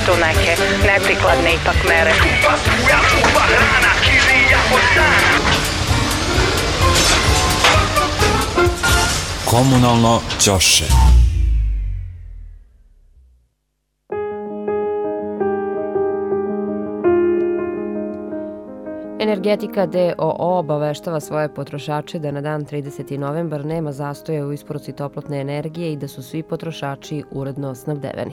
su neke neprikladne ipak mere. Komunalno ćoše. Energetika d.o.o. obaveštava svoje potrošače da na dan 30. novembar nema zastoja u isporuci toplotne energije i da su svi potrošači uredno snabdeveni.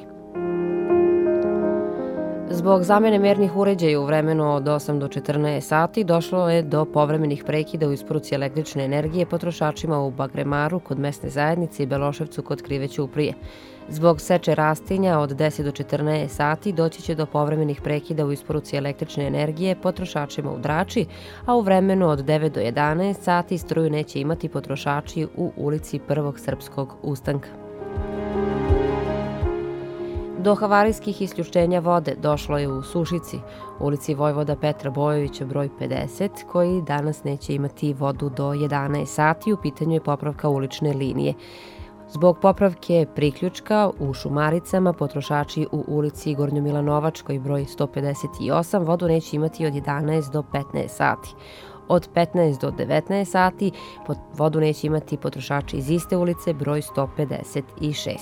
Zbog zamene mernih uređaja u vremenu od 8 do 14 sati došlo je do povremenih prekida u isporuci električne energije potrošačima u Bagremaru kod mesne zajednice i Beloševcu kod Krive Ćuprije. Zbog seče rastinja od 10 do 14 sati doći će do povremenih prekida u isporuci električne energije potrošačima u Drači, a u vremenu od 9 do 11 sati struju neće imati potrošači u ulici Prvog Srpskog ustanka. Do havarijskih isključenja vode došlo je u Sušici, ulici Vojvoda Petra Bojovića broj 50, koji danas neće imati vodu do 11 sati. U pitanju je popravka ulične linije. Zbog popravke priključka u Šumaricama potrošači u ulici Gornjomilanovačkoj broj 158 vodu neće imati od 11 do 15 sati. Od 15 do 19 sati vodu neće imati potrošači iz iste ulice broj 156.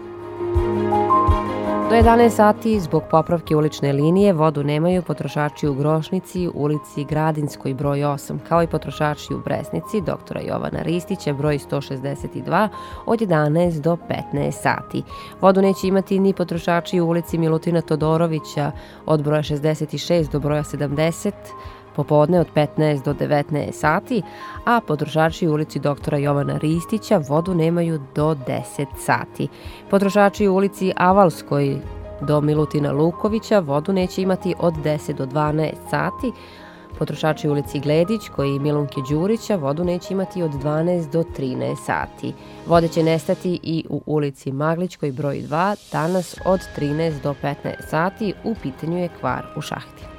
Do 11 sati zbog popravke ulične linije vodu nemaju potrošači u Grošnici, ulici Gradinskoj broj 8, kao i potrošači u Bresnici, doktora Jovana Ristića broj 162 od 11 do 15 sati. Vodu neće imati ni potrošači u ulici Milutina Todorovića od broja 66 do broja 70, popodne od 15 do 19 sati, a potrošači u ulici doktora Jovana Ristića vodu nemaju do 10 sati. Potrošači u ulici Avalskoj do Milutina Lukovića vodu neće imati od 10 do 12 sati. Potrošači u ulici Gledić koji Milunke Đurića vodu neće imati od 12 do 13 sati. Vode će nestati i u ulici Maglićkoj broj 2 danas od 13 do 15 sati. U pitanju je kvar u šahti.